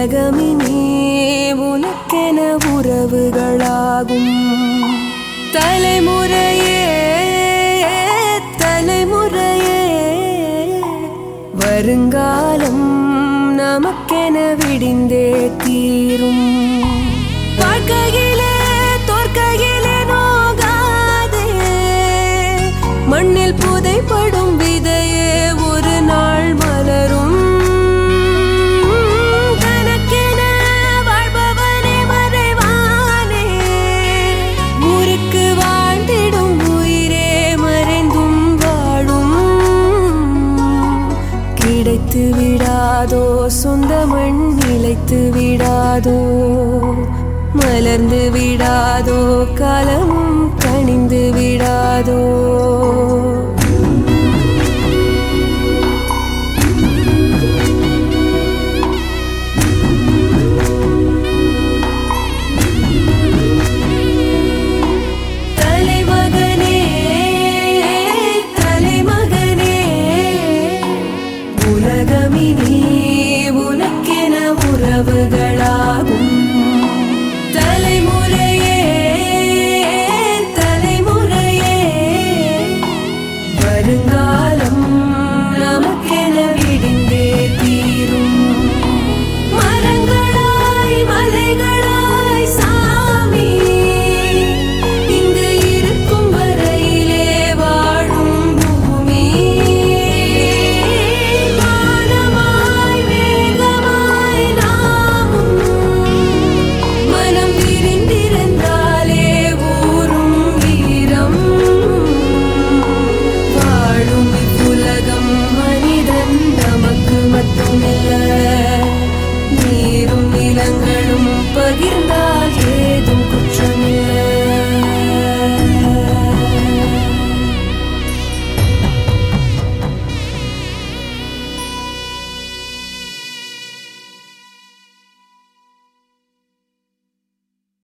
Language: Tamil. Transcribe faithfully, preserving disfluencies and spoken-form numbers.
உலகமினே உனக்கென உறவுகளாகும். தலைமுறையே தலைமுறையே வருங்காலம் நமக்கென விடிந்தே தீரும். வாழ்க்கையிலே தோற்கையிலே நோகாதே, மண்ணில் புதைப்படும் விதையே ஒரு நாள் மலரும். தனக்கென வாழ்பவனே மறைவானே, ஊருக்கு வாழ்ந்திடும் உயிரே மறைந்தும் வாழும். கிடைத்து விடாதோ சொந்த மண், நிலைத்து விடாதோ மலர்ந்து விடாதோ காலம் கனிந்து விடாதோ.